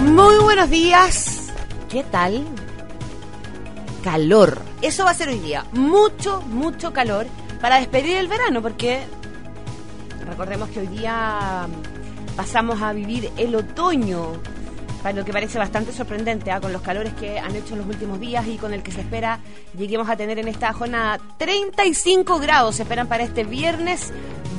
Muy buenos días. ¿Qué tal? Calor. Eso va a ser hoy día. Mucho, mucho calor para despedir el verano, porque recordemos que hoy día pasamos a vivir el otoño, para lo que parece bastante sorprendente, con los calores que han hecho en los últimos días y con el que se espera lleguemos a tener en esta jornada. 35 grados se esperan para este viernes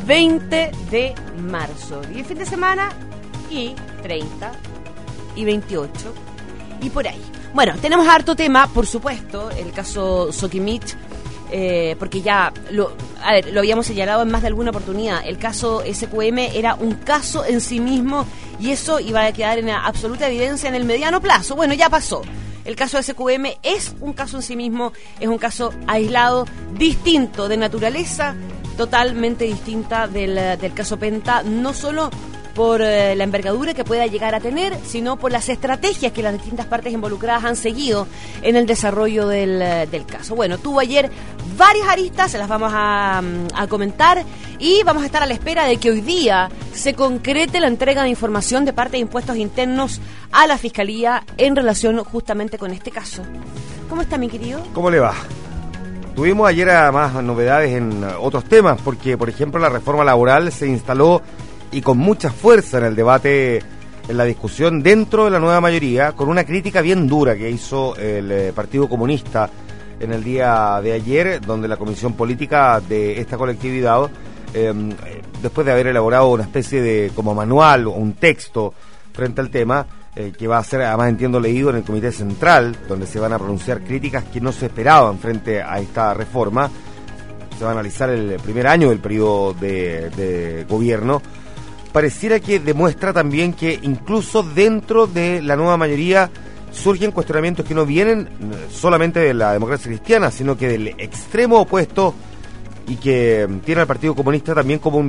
20 de marzo. Y el fin de semana, y 30 y 28 y por ahí. Bueno, tenemos harto tema, por supuesto, el caso Soquimich, porque ya lo habíamos señalado en más de alguna oportunidad. El caso SQM era un caso en sí mismo y eso iba a quedar en absoluta evidencia en el mediano plazo. Bueno, ya pasó. El caso SQM es un caso en sí mismo, es un caso aislado, distinto, de naturaleza totalmente distinta del caso Penta, no solo por la envergadura que pueda llegar a tener, sino por las estrategias que las distintas partes involucradas han seguido en el desarrollo del caso. Bueno, tuvo ayer varias aristas, se las vamos a comentar y vamos a estar a la espera de que hoy día se concrete la entrega de información de parte de Impuestos Internos a la Fiscalía en relación justamente con este caso. ¿Cómo está, mi querido? ¿Cómo le va? Tuvimos ayer más novedades en otros temas, porque, por ejemplo, la reforma laboral se instaló y con mucha fuerza en el debate, en la discusión dentro de la nueva mayoría, con una crítica bien dura que hizo el Partido Comunista en el día de ayer, donde la Comisión Política de esta colectividad, después de haber elaborado una especie de como manual o un texto frente al tema, que va a ser, además entiendo, leído en el Comité Central, donde se van a pronunciar críticas que no se esperaban frente a esta reforma. Se va a analizar el primer año del periodo de gobierno. Pareciera que demuestra también que incluso dentro de la nueva mayoría surgen cuestionamientos que no vienen solamente de la democracia cristiana, sino que del extremo opuesto, y que tiene al Partido Comunista también como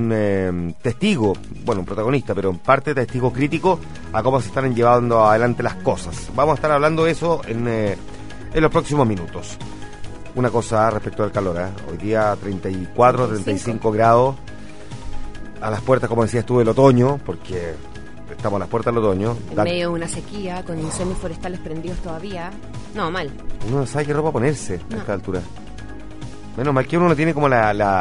un testigo, bueno, un protagonista, pero en parte testigo crítico a cómo se están llevando adelante las cosas. Vamos a estar hablando de eso en los próximos minutos. Una cosa respecto al calor, hoy día 34, 35 grados. A las puertas, como decías tú, del otoño, porque estamos a las puertas del otoño. En medio de una sequía, con incendios forestales prendidos todavía. No, mal. Uno no sabe qué ropa ponerse a esta altura. Menos mal que uno no tiene como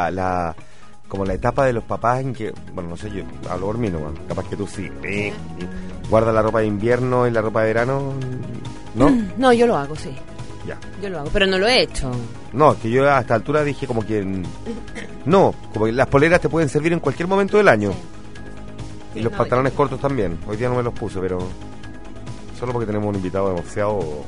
como la etapa de los papás en que, bueno, no sé, yo hablo por mí nomás, capaz que tú sí. Guarda la ropa de invierno y la ropa de verano, ¿no? No, yo lo hago, sí. Ya. Yo lo hago, pero no lo he hecho. No, es que yo a esta altura dije como que... No, como que las poleras te pueden servir en cualquier momento del año. Sí, y los pantalones cortos también. Hoy día no me los puse, pero... Solo porque tenemos un invitado demasiado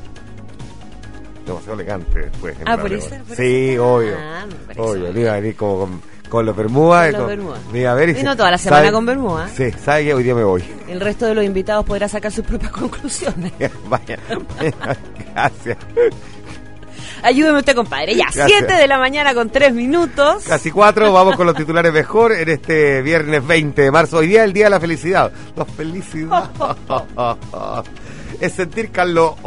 elegante después. ¿Por eso? Sí, obvio. Obvio, le iba a venir como con los bermudas. A ver, y no toda la semana con bermudas. Sí, sabe que hoy día me voy. El resto de los invitados podrá sacar sus propias conclusiones. Vaya, gracias. Ayúdeme usted, compadre. Ya, 7 de la mañana con 3 minutos. Casi 4, vamos con los titulares mejor en este viernes 20 de marzo. Hoy día es el día de la felicidad. La felicidad es sentir calor.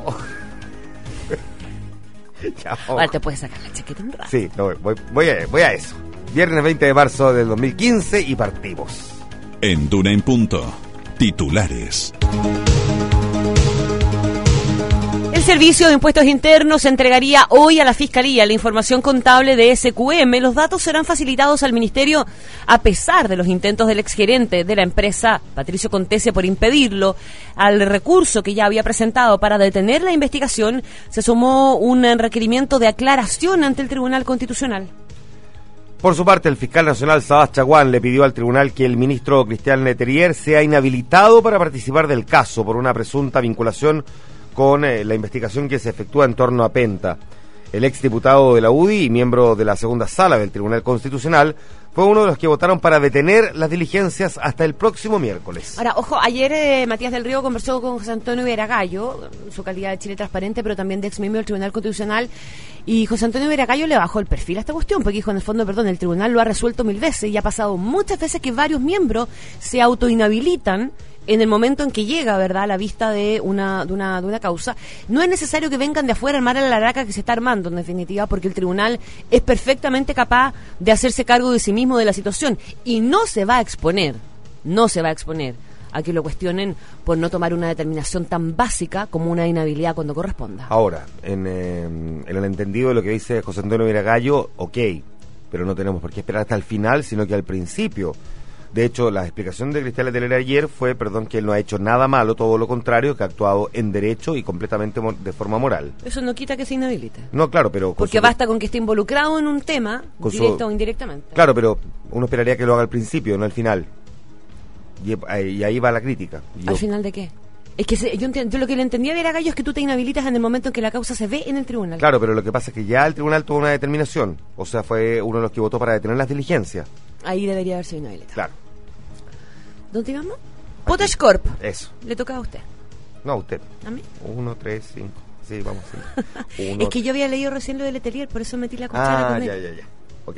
Ahora te puedes sacar la chaqueta un rato. Sí, no, voy a eso. Viernes 20 de marzo del 2015 y partimos. En Duna en Punto, titulares. El Servicio de Impuestos Internos entregaría hoy a la Fiscalía la información contable de SQM. Los datos serán facilitados al Ministerio a pesar de los intentos del exgerente de la empresa, Patricio Contese, por impedirlo. Al recurso que ya había presentado para detener la investigación, se sumó un requerimiento de aclaración ante el Tribunal Constitucional. Por su parte, el fiscal nacional Sabás Chaguán le pidió al tribunal que el ministro Cristian Letelier sea inhabilitado para participar del caso por una presunta vinculación con la investigación que se efectúa en torno a Penta. El exdiputado de la UDI y miembro de la segunda sala del Tribunal Constitucional fue uno de los que votaron para detener las diligencias hasta el próximo miércoles. Ahora, ojo, ayer Matías del Río conversó con José Antonio Veragallo, su calidad de Chile Transparente, pero también de ex miembro del Tribunal Constitucional, y José Antonio Veragallo le bajó el perfil a esta cuestión, porque dijo, en el fondo, el tribunal lo ha resuelto 1000 veces y ha pasado muchas veces que varios miembros se autoinhabilitan en el momento en que llega, ¿verdad?, a la vista de una causa. No es necesario que vengan de afuera a armar la laraca que se está armando, en definitiva, porque el tribunal es perfectamente capaz de hacerse cargo de sí mismo de la situación y no se va a exponer a que lo cuestionen por no tomar una determinación tan básica como una inhabilidad cuando corresponda. Ahora, en el entendido de lo que dice José Antonio Viragallo, ok, pero no tenemos por qué esperar hasta el final, sino que al principio. De hecho, la explicación de Cristian Letelier ayer fue, que él no ha hecho nada malo, todo lo contrario, que ha actuado en derecho y completamente de forma moral. Eso no quita que se inhabilite. No, claro, pero... Porque basta con que esté involucrado en un tema, directo o indirectamente. Claro, pero uno esperaría que lo haga al principio, no al final. Y ahí va la crítica. ¿Al final de qué? Es que yo lo que le entendía de Viragallo es que tú te inhabilitas en el momento en que la causa se ve en el tribunal. Claro, pero lo que pasa es que ya el tribunal tuvo una determinación. O sea, fue uno de los que votó para detener las diligencias. Ahí debería haber sido inhabilitado. Claro. ¿Dónde íbamos? Potash Corp. Eso. Le toca a usted. No, a usted. ¿A mí? 1, 3, 5. Sí, vamos. Sí. Es que yo había leído recién lo de Letelier, por eso metí la cuchara con él. Ya. Ok.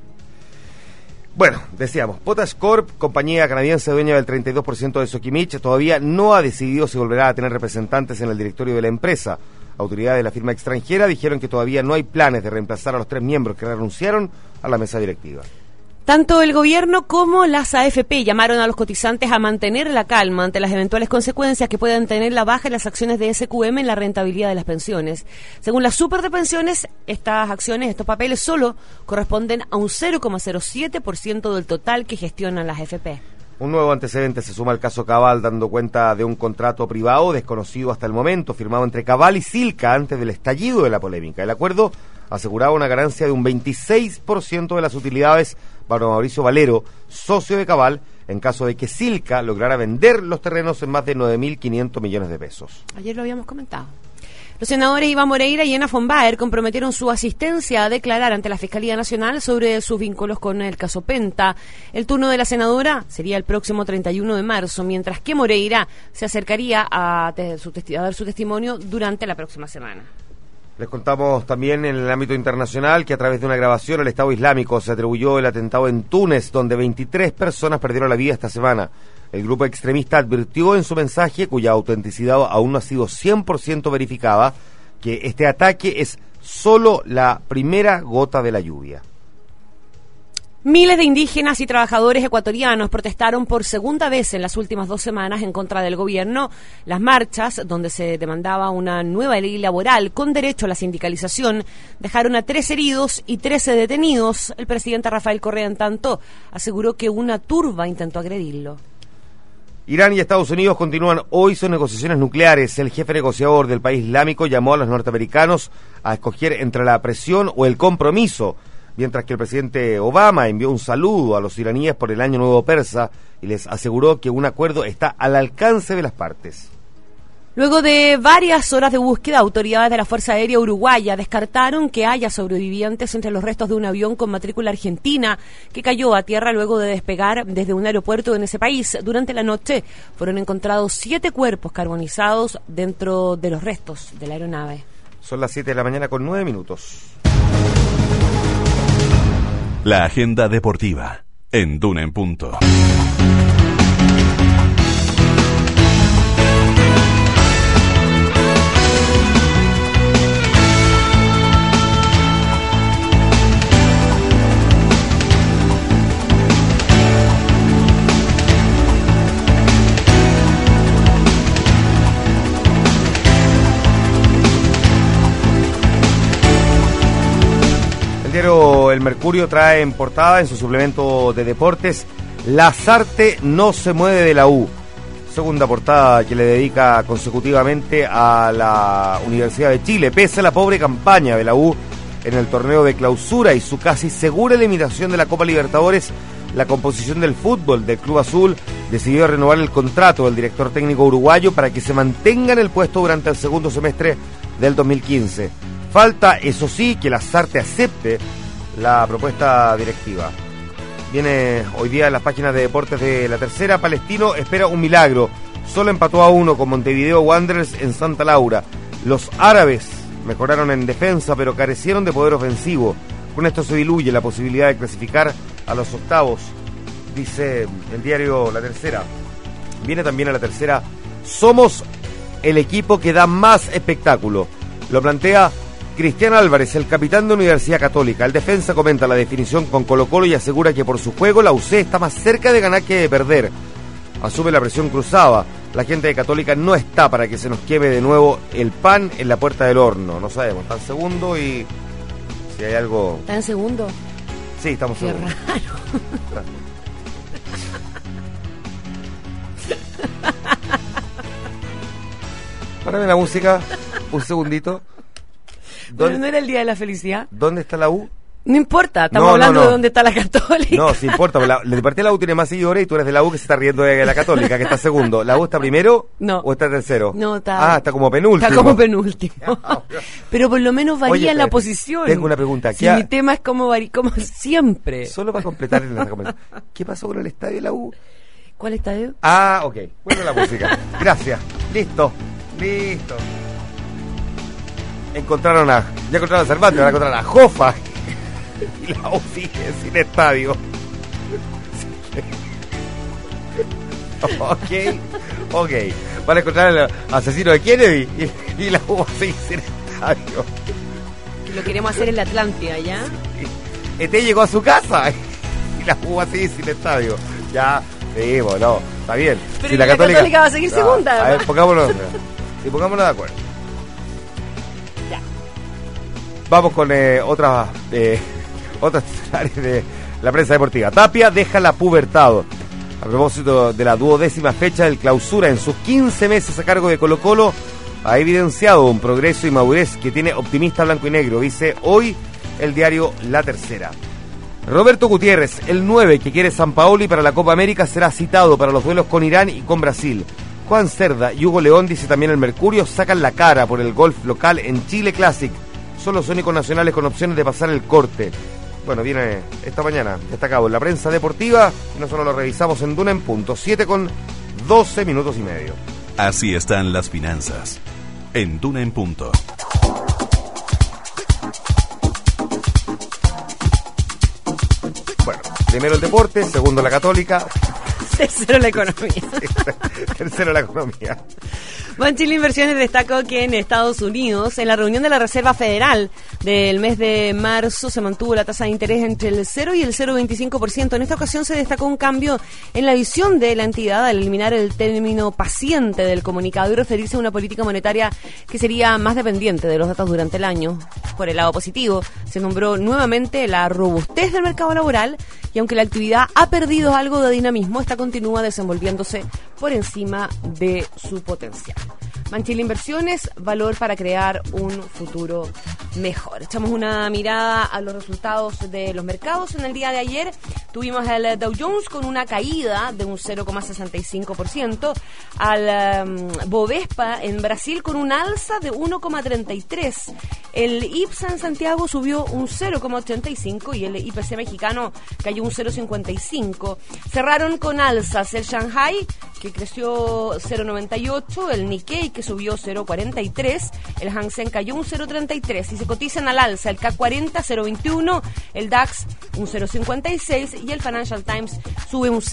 Bueno, decíamos, Potash Corp, compañía canadiense dueña del 32% de Soquimich, todavía no ha decidido si volverá a tener representantes en el directorio de la empresa. Autoridades de la firma extranjera dijeron que todavía no hay planes de reemplazar a los 3 miembros que renunciaron a la mesa directiva. Tanto el gobierno como las AFP llamaron a los cotizantes a mantener la calma ante las eventuales consecuencias que puedan tener la baja en las acciones de SQM en la rentabilidad de las pensiones. Según la Super de Pensiones, estas acciones, estos papeles solo corresponden a un 0,07% del total que gestionan las AFP. Un nuevo antecedente se suma al caso Cabal, dando cuenta de un contrato privado desconocido hasta el momento, firmado entre Cabal y Silca antes del estallido de la polémica. El acuerdo aseguraba una ganancia de un 26% de las utilidades para Mauricio Valero, socio de Cabal, en caso de que Silca lograra vender los terrenos en más de 9.500 millones de pesos. Ayer lo habíamos comentado. Los senadores Iván Moreira y Ana von Baer comprometieron su asistencia a declarar ante la Fiscalía Nacional sobre sus vínculos con el caso Penta. El turno de la senadora sería el próximo 31 de marzo, mientras que Moreira se acercaría a dar su testimonio durante la próxima semana. Les contamos también en el ámbito internacional que a través de una grabación el Estado Islámico se atribuyó el atentado en Túnez, donde 23 personas perdieron la vida esta semana. El grupo extremista advirtió en su mensaje, cuya autenticidad aún no ha sido 100% verificada, que este ataque es solo la primera gota de la lluvia. Miles de indígenas y trabajadores ecuatorianos protestaron por segunda vez en las últimas 2 semanas en contra del gobierno. Las marchas, donde se demandaba una nueva ley laboral con derecho a la sindicalización, dejaron a 3 heridos y 13 detenidos. El presidente Rafael Correa, en tanto, aseguró que una turba intentó agredirlo. Irán y Estados Unidos continúan hoy sus negociaciones nucleares. El jefe negociador del país islámico llamó a los norteamericanos a escoger entre la presión o el compromiso, mientras que el presidente Obama envió un saludo a los iraníes por el Año Nuevo Persa y les aseguró que un acuerdo está al alcance de las partes. Luego de varias horas de búsqueda, autoridades de la Fuerza Aérea Uruguaya descartaron que haya sobrevivientes entre los restos de un avión con matrícula argentina que cayó a tierra luego de despegar desde un aeropuerto en ese país. Durante la noche fueron encontrados 7 cuerpos carbonizados dentro de los restos de la aeronave. Son las 7 de la mañana con 9 minutos. La agenda deportiva en Duna en Punto. El diario El Mercurio trae en portada, en su suplemento de deportes, Lasarte no se mueve de la U. Segunda portada que le dedica consecutivamente a la Universidad de Chile, pese a la pobre campaña de la U en el torneo de clausura y su casi segura eliminación de la Copa Libertadores. La composición del fútbol del Club Azul decidió renovar el contrato del director técnico uruguayo para que se mantenga en el puesto durante el segundo semestre del 2015. Falta, eso sí, que Lasarte acepte la propuesta directiva. Viene hoy día en las páginas de deportes de La Tercera. Palestino espera un milagro. Solo empató a 1 con Montevideo Wanderers en Santa Laura. Los árabes mejoraron en defensa, pero carecieron de poder ofensivo. Con esto se diluye la posibilidad de clasificar a los octavos, dice el diario La Tercera. Viene también a La Tercera: somos el equipo que da más espectáculo. Lo plantea Cristian Álvarez, el capitán de Universidad Católica. El defensa comenta la definición con Colo-Colo y asegura que por su juego la UC está más cerca de ganar que de perder. asume la presión cruzada. La gente de Católica no está para que se nos queme de nuevo el pan en la puerta del horno. No sabemos, está en segundo y si hay algo... ¿Está en segundo? Sí, estamos Qué segundos. raro. Párame la música, un segundito. Pero no era el día de la felicidad. ¿Dónde está la U? No importa, estamos No, hablando no. de dónde está la Católica. No, sí importa, de parte de la U tiene más seguidores y tú eres de la U que se está riendo de la Católica, que está segundo. ¿La U está primero? No. ¿O está tercero? No, está... Ah, está como penúltimo. Está como penúltimo. Pero por lo menos varía Oye, en la espérate, posición. tengo una pregunta. Si mi tema es como siempre. Solo para completar en la recomendación. ¿Qué pasó con el estadio de la U? ¿Cuál estadio? Ah, ok. Bueno, la música. Gracias. Listo. Ya encontraron a Cervantes, van a encontrar a Jofa. Y la U sigue sin estadio. Ok. Van a encontrar al asesino de Kennedy y la U va a seguir sin estadio. Que lo queremos hacer en la Atlántida, ¿ya? ET llegó a su casa y la U va a seguir sin estadio. Ya, sí, bueno, está bien. Pero Si la Católica va a seguir segunda. A ver, pongámonos de acuerdo. Ya. Vamos con otras titulares de la prensa deportiva. Tapia deja la pubertad. A propósito de la 12ª fecha del Clausura, en sus 15 meses a cargo de Colo-Colo, ha evidenciado un progreso y madurez que tiene optimista blanco y negro, dice hoy el diario La Tercera. Roberto Gutiérrez, el 9 que quiere Sampaoli para la Copa América, será citado para los duelos con Irán y con Brasil. Juan Cerda y Hugo León, dice también el Mercurio, sacan la cara por el golf local en Chile Classic. Son los únicos nacionales con opciones de pasar el corte. Bueno, viene esta mañana destacado en la prensa deportiva y nosotros lo revisamos en Duna en punto, 7:12 minutos y medio. Así están las finanzas. En Duna en punto. Bueno, primero el deporte, segundo la Católica, Tercero la economía. tercero la economía. Banchile Inversiones destacó que en Estados Unidos, en la reunión de la Reserva Federal del mes de marzo, se mantuvo la tasa de interés entre el 0 y el 0,25%. En esta ocasión se destacó un cambio en la visión de la entidad al eliminar el término paciente del comunicado y referirse a una política monetaria que sería más dependiente de los datos durante el año. Por el lado positivo, se nombró nuevamente la robustez del mercado laboral y aunque la actividad ha perdido algo de dinamismo, esta continúa desenvolviéndose por encima de su potencial. Banchile Inversiones, valor para crear un futuro mejor. Echamos una mirada a los resultados de los mercados. En el día de ayer tuvimos al Dow Jones con una caída de un 0,65%, al Bovespa en Brasil con un alza de 1,33%, el IPSA en Santiago subió un 0,85% y el IPC mexicano cayó un 0,55%. Cerraron con alzas el Shanghai, que creció 0,98%, el Nikkei, que subió 0,43%, el Hang Seng cayó un 0,33% y se cotizan al alza el CAC 40 0,21%, el DAX un 0,56% y el Financial Times sube un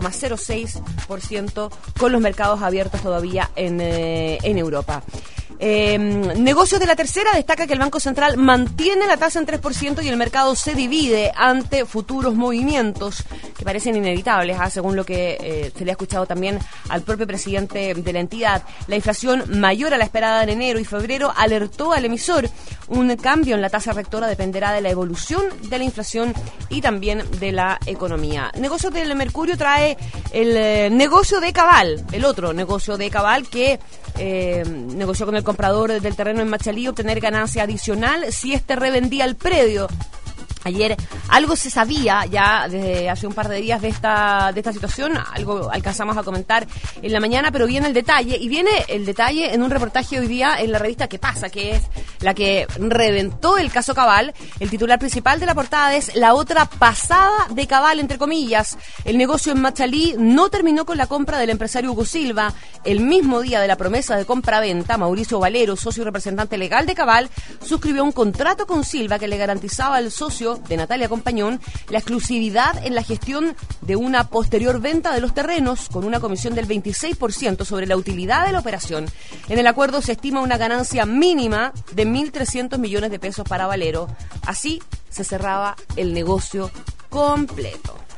0,06% con los mercados abiertos todavía en Europa. Negocios de La Tercera destaca que el Banco Central mantiene la tasa en 3% y el mercado se divide ante futuros movimientos que parecen inevitables, según lo que se le ha escuchado también al propio presidente de la entidad. La inflación mayor a la esperada en enero y febrero alertó al emisor. Un cambio en la tasa rectora dependerá de la evolución de la inflación y también de la economía. Negocios del Mercurio trae el negocio de Cabal, el otro negocio de Cabal que negoció con el comprador del terreno en Machalí obtener ganancia adicional si este revendía el predio. Ayer algo se sabía ya desde hace un par de días de esta situación, algo alcanzamos a comentar en la mañana, pero viene el detalle, y viene el detalle en un reportaje hoy día en la revista ¿Qué pasa?, que es la que reventó el caso Cabal. El titular principal de la portada es "La otra pasada de Cabal", entre comillas. El negocio en Machalí no terminó con la compra del empresario Hugo Silva. El mismo día de la promesa de compra-venta, Mauricio Valero, socio y representante legal de Cabal, suscribió un contrato con Silva que le garantizaba al socio de Natalia Compañón la exclusividad en la gestión de una posterior venta de los terrenos con una comisión del 26% sobre la utilidad de la operación. En el acuerdo se estima una ganancia mínima de 1.300 millones de pesos para Valero. Así se cerraba el negocio completo.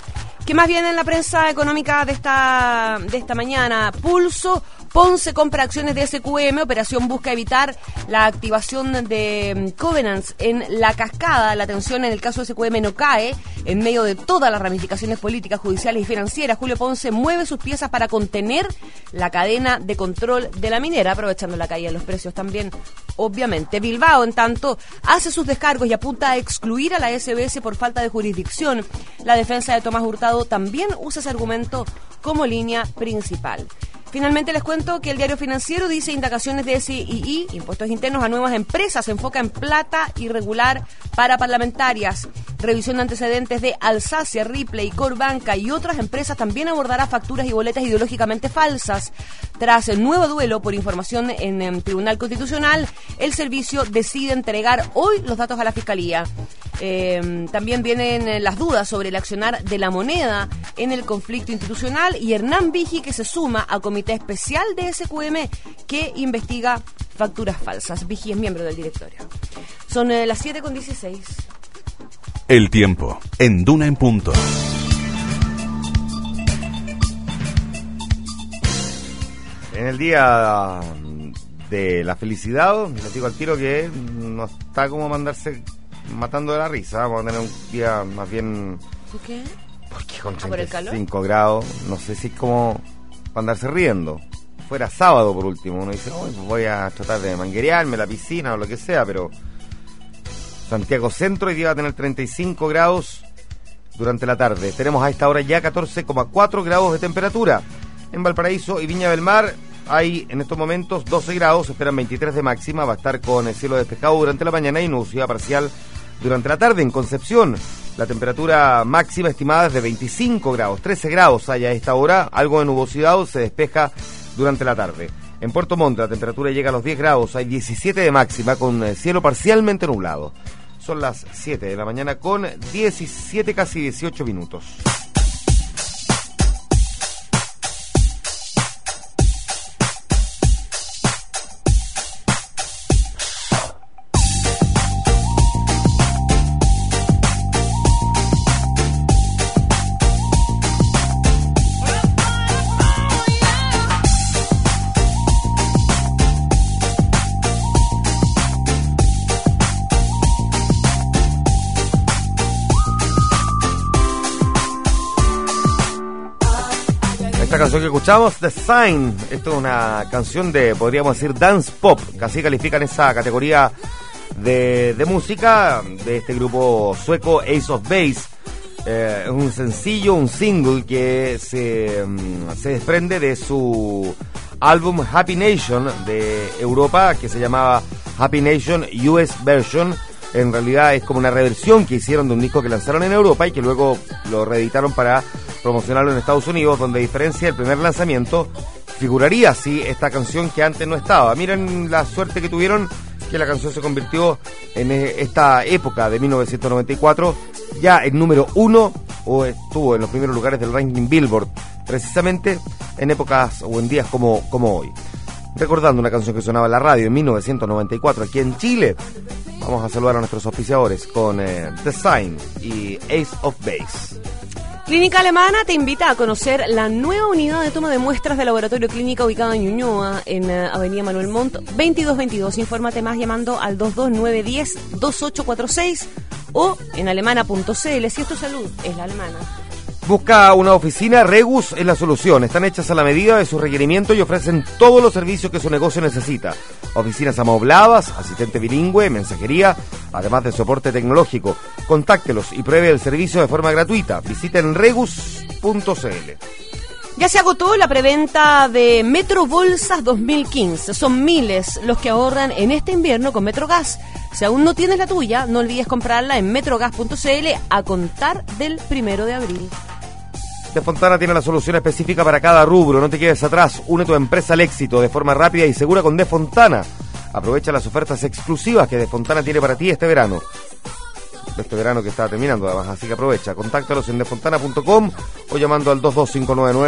¿Qué más viene en la prensa económica de esta mañana? Pulso. Ponce compra acciones de SQM. Operación busca evitar la activación de covenants en La Cascada. La tensión en el caso de SQM no cae en medio de todas las ramificaciones políticas, judiciales y financieras. Julio Ponce mueve sus piezas para contener la cadena de control de la minera, aprovechando la caída de los precios también, obviamente. Bilbao, en tanto, hace sus descargos y apunta a excluir a la SBS por falta de jurisdicción. La defensa de Tomás Hurtado también usa ese argumento como línea principal. Finalmente les cuento que el Diario Financiero dice: indagaciones de SII, impuestos internos a nuevas empresas, se enfoca en plata irregular para parlamentarias. Revisión de antecedentes de Alsacia, Ripley, Corbanca y otras empresas también abordará facturas y boletas ideológicamente falsas. Tras el nuevo duelo por información en el Tribunal Constitucional, el servicio decide entregar hoy los datos a la Fiscalía. También vienen las dudas sobre el accionar de la moneda en el conflicto institucional y Hernán Vigi, que se suma al comité especial de SQM que investiga facturas falsas. Vigi es miembro del directorio. Son las 7:16. El tiempo en Duna en Punto. En el día de la felicidad, les digo al tiro que no está como mandarse matando de la risa. Vamos a tener un día más bien... ¿Por qué? Porque con ¿por el calor? 35 grados, no sé si es como para andarse riendo. Fuera sábado, por último, uno dice, pues voy a tratar de manguerearme la piscina o lo que sea, pero Santiago Centro hoy día va a tener 35 grados durante la tarde. Tenemos a esta hora ya 14,4 grados de temperatura. En Valparaíso y Viña del Mar hay en estos momentos 12 grados, esperan 23 de máxima, va a estar con el cielo despejado durante la mañana y nubosidad parcial durante la tarde. En Concepción, la temperatura máxima estimada es de 25 grados, 13 grados hay a esta hora, algo de nubosidad, se despeja durante la tarde. En Puerto Montt la temperatura llega a los 10 grados, hay 17 de máxima con el cielo parcialmente nublado. Son las 7 de la mañana con 17, casi 18 minutos. Esta canción que escuchamos, The Sign, esto es una canción de, podríamos decir, dance pop, que así califican esa categoría de música de este grupo sueco Ace of Base. Es un sencillo, un single que se desprende de su álbum Happy Nation de Europa, que se llamaba Happy Nation US Version. En realidad es como una reversión que hicieron de un disco que lanzaron en Europa y que luego lo reeditaron para promocionarlo en Estados Unidos, donde a diferencia del primer lanzamiento figuraría así esta canción que antes no estaba. Miren la suerte que tuvieron, que la canción se convirtió en esta época de 1994 ya en número 1, o estuvo en los primeros lugares del ranking Billboard, precisamente en épocas o en días como hoy. Recordando una canción que sonaba en la radio en 1994 aquí en Chile, vamos a saludar a nuestros auspiciadores con The Sign y Ace of Base. Clínica Alemana te invita a conocer la nueva unidad de toma de muestras de laboratorio clínica ubicada en Ñuñoa, en Avenida Manuel Montt, 2222. Infórmate más llamando al 22910-2846 o en alemana.cl. Si es tu salud, es la alemana. Busca una oficina, Regus es la solución. Están hechas a la medida de su requerimiento y ofrecen todos los servicios que su negocio necesita. Oficinas amobladas, asistente bilingüe, mensajería, además de soporte tecnológico. Contáctelos y pruebe el servicio de forma gratuita. Visiten regus.cl. Ya se agotó la preventa de Metro Bolsas 2015. Son miles los que ahorran en este invierno con Metrogas. Si aún no tienes la tuya, no olvides comprarla en metrogas.cl a contar del 1 de abril. Defontana tiene la solución específica para cada rubro. No te quedes atrás. Une tu empresa al éxito de forma rápida y segura con Defontana. Aprovecha las ofertas exclusivas que Defontana tiene para ti este verano. Este verano que está terminando, además, así que aprovecha. Contáctalos en defontana.com o llamando al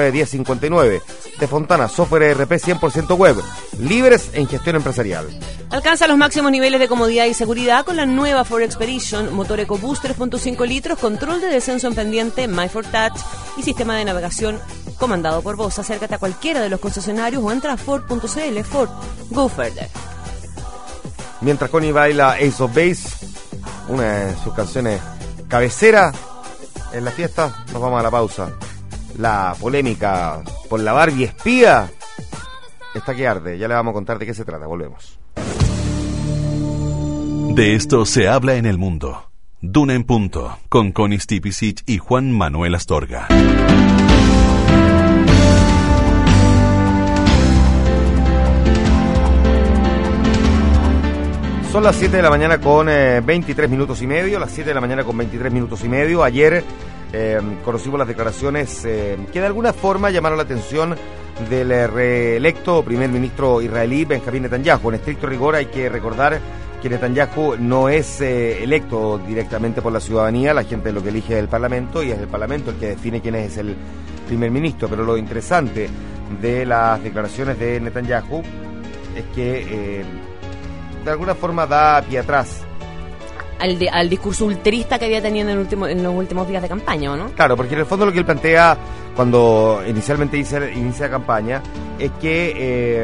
22599-1059. Defontana, software ERP 100% web. Líderes en gestión empresarial. Alcanza los máximos niveles de comodidad y seguridad con la nueva Ford Expedition, motor EcoBoost 3.5 litros, control de descenso en pendiente, MyFord Touch y sistema de navegación comandado por voz. Acércate a cualquiera de los concesionarios o entra a Ford.cl. Ford, go further. Mientras Connie baila Ace of Base, una de sus canciones cabecera en la fiesta, nos vamos a la pausa. La polémica por la Barbie espía está que arde. Ya le vamos a contar de qué se trata. Volvemos. De esto se habla en el mundo. Duna en punto, con Connie Stipicic y Juan Manuel Astorga. Son las 7 de la mañana con 23 minutos y medio, las 7 de la mañana con 23 minutos y medio. Ayer conocimos las declaraciones que de alguna forma llamaron la atención del reelecto primer ministro israelí Benjamín Netanyahu. En estricto rigor hay que recordar que Netanyahu no es electo directamente por la ciudadanía, la gente lo que elige es el Parlamento y es el Parlamento el que define quién es el primer ministro. Pero lo interesante de las declaraciones de Netanyahu es que de alguna forma da pie atrás al discurso ultrista que había tenido en los últimos días de campaña, ¿o no? Claro, porque en el fondo lo que él plantea cuando inicialmente inicia la campaña es que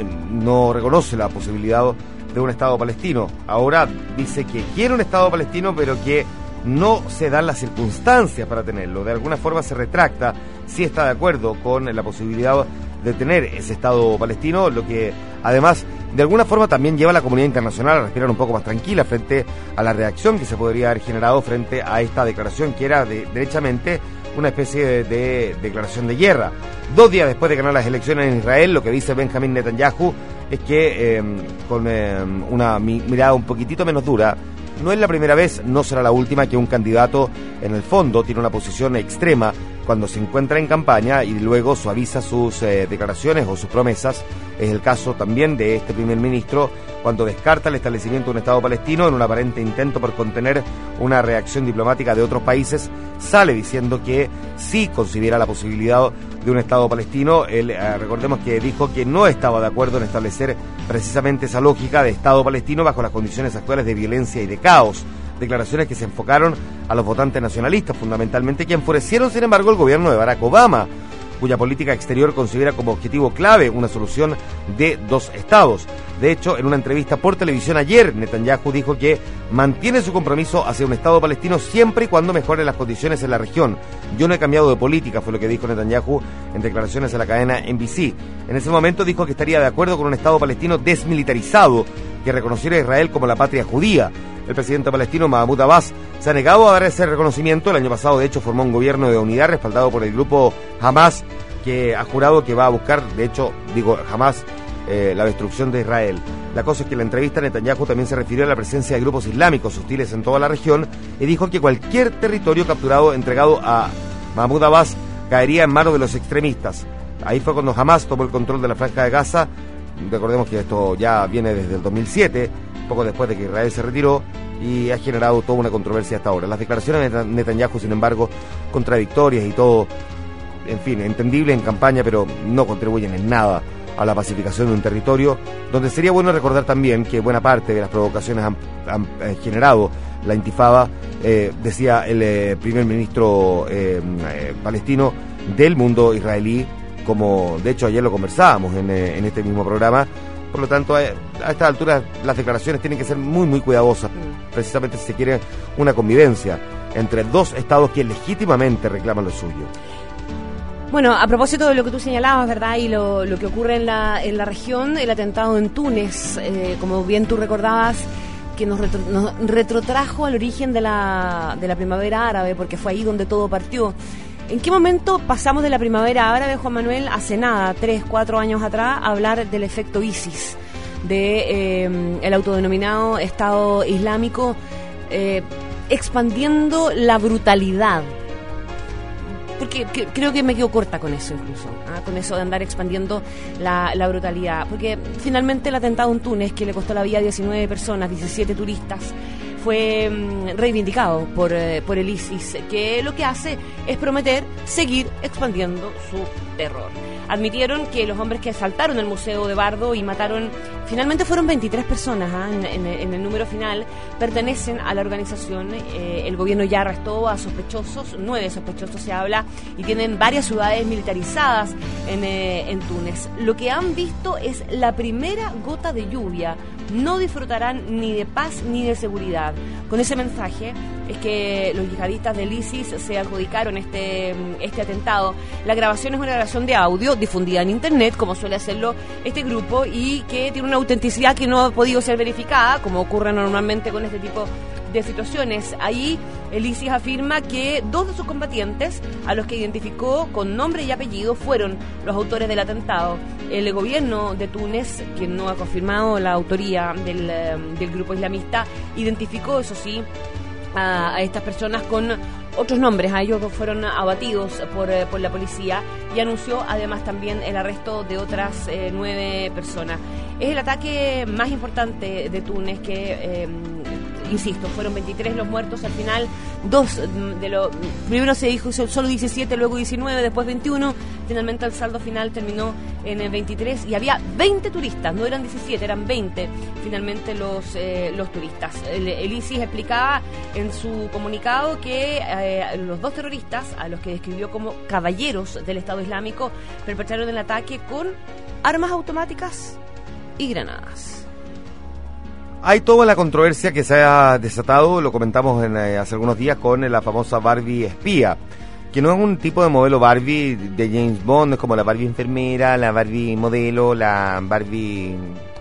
no reconoce la posibilidad de un Estado palestino. Ahora dice que quiere un Estado palestino, pero que no se dan las circunstancias para tenerlo. De alguna forma se retracta, sí está de acuerdo con la posibilidad de tener ese Estado palestino, lo que además de alguna forma también lleva a la comunidad internacional a respirar un poco más tranquila frente a la reacción que se podría haber generado frente a esta declaración que era derechamente una especie de declaración de guerra. 2 días después de ganar las elecciones en Israel, lo que dice Benjamín Netanyahu es que con una mirada un poquitito menos dura, no es la primera vez, no será la última que un candidato en el fondo tiene una posición extrema cuando se encuentra en campaña y luego suaviza sus declaraciones o sus promesas. Es el caso también de este primer ministro cuando descarta el establecimiento de un Estado palestino en un aparente intento por contener una reacción diplomática de otros países. Sale diciendo que sí considera la posibilidad de un Estado palestino. Él, recordemos que dijo que no estaba de acuerdo en establecer precisamente esa lógica de Estado palestino bajo las condiciones actuales de violencia y de caos. Declaraciones que se enfocaron a los votantes nacionalistas fundamentalmente, que enfurecieron sin embargo el gobierno de Barack Obama, cuya política exterior considera como objetivo clave una solución de 2 estados. De hecho, en una entrevista por televisión ayer, Netanyahu dijo que mantiene su compromiso hacia un Estado palestino siempre y cuando mejoren las condiciones en la región. Yo no he cambiado de política, fue lo que dijo Netanyahu en declaraciones a la cadena NBC. En ese momento dijo que estaría de acuerdo con un Estado palestino desmilitarizado que reconociera a Israel como la patria judía. El presidente palestino Mahmoud Abbas se ha negado a dar ese reconocimiento. El año pasado, de hecho, formó un gobierno de unidad respaldado por el grupo Hamas, que ha jurado que va a buscar, de hecho, Hamas, la destrucción de Israel. La cosa es que en la entrevista Netanyahu también se refirió a la presencia de grupos islámicos hostiles en toda la región y dijo que cualquier territorio capturado entregado a Mahmoud Abbas caería en manos de los extremistas. Ahí fue cuando Hamas tomó el control de la Franja de Gaza. Recordemos que esto ya viene desde el 2007, poco después de que Israel se retiró, y ha generado toda una controversia hasta ahora. Las declaraciones de Netanyahu, sin embargo, contradictorias y todo, en fin, entendible en campaña, pero no contribuyen en nada a la pacificación de un territorio, donde sería bueno recordar también que buena parte de las provocaciones han generado la intifada, decía el primer ministro palestino del mundo israelí, como de hecho ayer lo conversábamos en este mismo programa. Por lo tanto, a estas alturas las declaraciones tienen que ser muy, muy cuidadosas, precisamente si se quiere una convivencia entre 2 estados que legítimamente reclaman lo suyo. Bueno, a propósito de lo que tú señalabas, ¿verdad? Y lo que ocurre en la región, el atentado en Túnez, como bien tú recordabas, que nos retrotrajo al origen de la primavera árabe, porque fue ahí donde todo partió. ¿En qué momento pasamos de la primavera árabe, Juan Manuel, hace nada, 3, 4 años atrás, a hablar del efecto ISIS, de el autodenominado Estado Islámico, expandiendo la brutalidad? Porque creo que me quedo corta con eso incluso, con eso de andar expandiendo la brutalidad. Porque finalmente el atentado en Túnez, que le costó la vida a 19 personas, 17 turistas, fue reivindicado por el ISIS, que lo que hace es prometer seguir expandiendo su terror. admitieron que los hombres que asaltaron el Museo de Bardo y mataron, finalmente fueron 23 personas en el número final, pertenecen a la organización. El gobierno ya arrestó a sospechosos, 9 sospechosos se habla, y tienen varias ciudades militarizadas en Túnez. Lo que han visto es la primera gota de lluvia. No disfrutarán ni de paz ni de seguridad. Con ese mensaje es que los yihadistas del ISIS se adjudicaron este atentado. La grabación es una grabación de audio difundida en internet, como suele hacerlo este grupo, y que tiene una autenticidad que no ha podido ser verificada, como ocurre normalmente con este tipo de situaciones. Ahí el ISIS afirma que 2 de sus combatientes, a los que identificó con nombre y apellido, fueron los autores del atentado. El gobierno de Túnez, que no ha confirmado la autoría del grupo islamista, identificó, eso sí, a estas personas con otros nombres. A ellos fueron abatidos por la policía, y anunció además también el arresto de otras 9 personas. Es el ataque más importante de Túnez, que insisto, fueron 23 los muertos. Al final, primero se dijo solo 17, luego 19, después 21. Finalmente el saldo final terminó en 23, y había 20 turistas, no eran 17, eran 20 finalmente los turistas. El ISIS explicaba en su comunicado que los 2 terroristas, a los que describió como caballeros del Estado Islámico, perpetraron el ataque con armas automáticas y granadas. Hay toda la controversia que se ha desatado, lo comentamos hace algunos días, con la famosa Barbie espía, que no es un tipo de modelo Barbie de James Bond, es como la Barbie enfermera, la Barbie modelo, la Barbie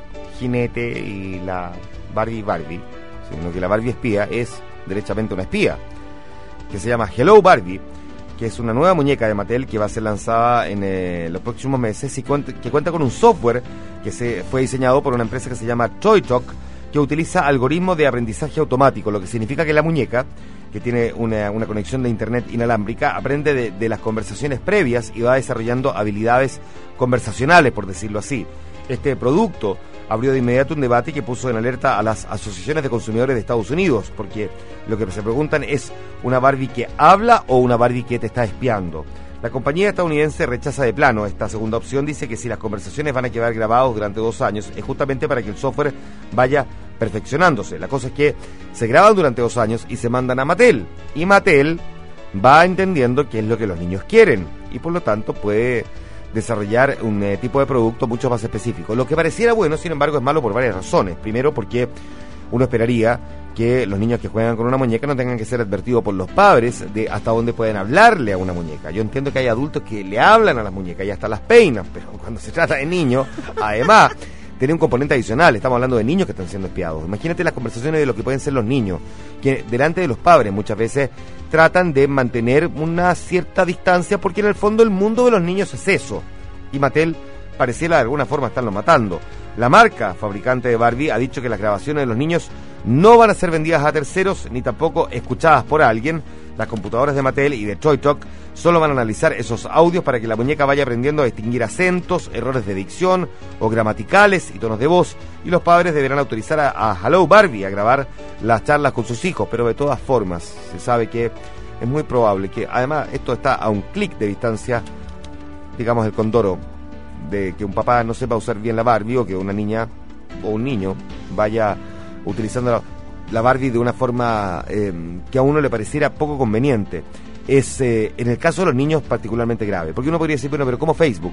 jinete y la Barbie, sino que la Barbie espía es derechamente una espía, que se llama Hello Barbie, que es una nueva muñeca de Mattel que va a ser lanzada en los próximos meses, y que cuenta con un software que fue diseñado por una empresa que se llama ToyTalk, que utiliza algoritmos de aprendizaje automático, lo que significa que la muñeca, que tiene una conexión de internet inalámbrica, aprende de las conversaciones previas y va desarrollando habilidades conversacionales, por decirlo así. Este producto abrió de inmediato un debate que puso en alerta a las asociaciones de consumidores de Estados Unidos, porque lo que se preguntan es, ¿una Barbie que habla o una Barbie que te está espiando? La compañía estadounidense rechaza de plano esta segunda opción. Dice que si las conversaciones van a quedar grabadas durante 2 años, es justamente para que el software vaya perfeccionándose. La cosa es que se graban durante 2 años y se mandan a Mattel, y Mattel va entendiendo qué es lo que los niños quieren, y por lo tanto puede desarrollar un tipo de producto mucho más específico. Lo que pareciera bueno, sin embargo, es malo por varias razones. Primero, porque uno esperaría que los niños que juegan con una muñeca no tengan que ser advertidos por los padres de hasta dónde pueden hablarle a una muñeca. Yo entiendo que hay adultos que le hablan a las muñecas y hasta las peinan, pero cuando se trata de niños, además, tiene un componente adicional. Estamos hablando de niños que están siendo espiados. Imagínate las conversaciones de lo que pueden ser los niños, que delante de los padres muchas veces tratan de mantener una cierta distancia, porque en el fondo el mundo de los niños es eso, y Mattel pareciera de alguna forma estarlo matando. La marca fabricante de Barbie ha dicho que las grabaciones de los niños no van a ser vendidas a terceros, ni tampoco escuchadas por alguien. Las computadoras de Mattel y de ToyTalk solo van a analizar esos audios para que la muñeca vaya aprendiendo a distinguir acentos, errores de dicción o gramaticales y tonos de voz, y los padres deberán autorizar a Hello Barbie a grabar las charlas con sus hijos. Pero de todas formas se sabe que es muy probable que, además, esto está a un clic de distancia, digamos, el condoro de que un papá no sepa usar bien la Barbie, o que una niña o un niño vaya utilizando la Barbie de una forma que a uno le pareciera poco conveniente. Es en el caso de los niños particularmente grave, porque uno podría decir, bueno, pero ¿cómo Facebook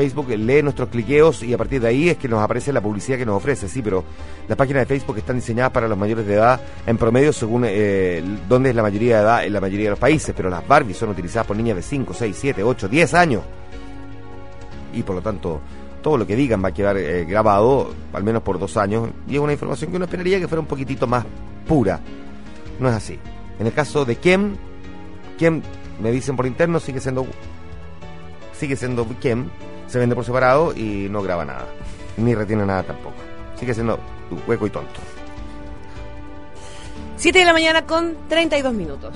lee nuestros cliqueos y a partir de ahí es que nos aparece la publicidad que nos ofrece? Sí, pero las páginas de Facebook están diseñadas para los mayores de edad en promedio, según dónde es la mayoría de edad en la mayoría de los países, pero las Barbies son utilizadas por niñas de 5, 6, 7, 8, 10 años, y por lo tanto todo lo que digan va a quedar grabado al menos por 2 años, y es una información que uno esperaría que fuera un poquitito más pura. No es así. En el caso de Kem, me dicen por interno, sigue siendo Kem, se vende por separado y no graba nada, ni retiene nada tampoco, sigue siendo hueco y tonto. 7 de la mañana con 32 minutos.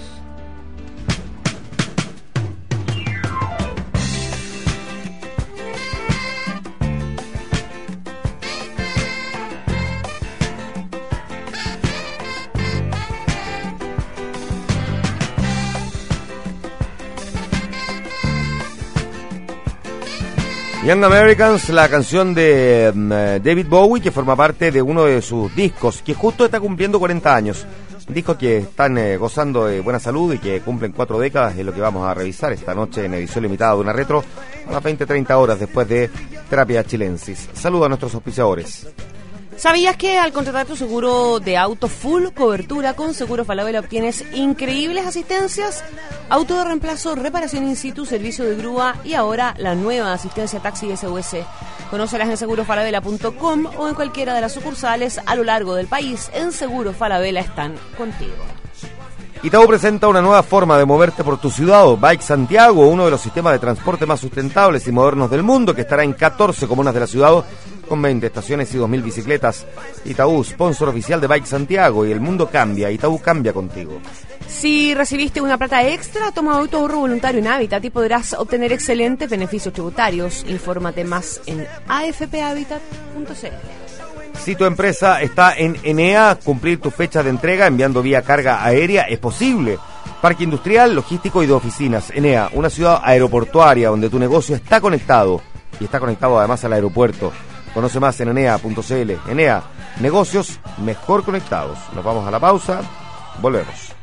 Young Americans, la canción de David Bowie, que forma parte de uno de sus discos, que justo está cumpliendo 40 años. Discos que están gozando de buena salud y que cumplen 4 décadas, es lo que vamos a revisar esta noche en edición limitada de una retro a las 20-30 horas después de Terapia Chilensis. Saludos a nuestros auspiciadores. ¿Sabías que al contratar tu seguro de auto full cobertura con Seguro Falabella obtienes increíbles asistencias? Auto de reemplazo, reparación in situ, servicio de grúa y ahora la nueva asistencia taxi SOS. Conócelas en segurofalabella.com o en cualquiera de las sucursales a lo largo del país. En Seguro Falabella están contigo. Itaú presenta una nueva forma de moverte por tu ciudad, Bike Santiago, uno de los sistemas de transporte más sustentables y modernos del mundo, que estará en 14 comunas de la ciudad, con 20 estaciones y 2.000 bicicletas. Itaú, sponsor oficial de Bike Santiago, y el mundo cambia, Itaú cambia contigo. Si recibiste una plata extra, toma autoahorro voluntario en Habitat y podrás obtener excelentes beneficios tributarios. Infórmate más en afphabitat.cl. Si tu empresa está en Enea, cumplir tu fecha de entrega enviando vía carga aérea es posible. Parque industrial, logístico y de oficinas. Enea, una ciudad aeroportuaria donde tu negocio está conectado y está conectado además al aeropuerto. Conoce más en enea.cl. Enea, negocios mejor conectados. Nos vamos a la pausa, volvemos.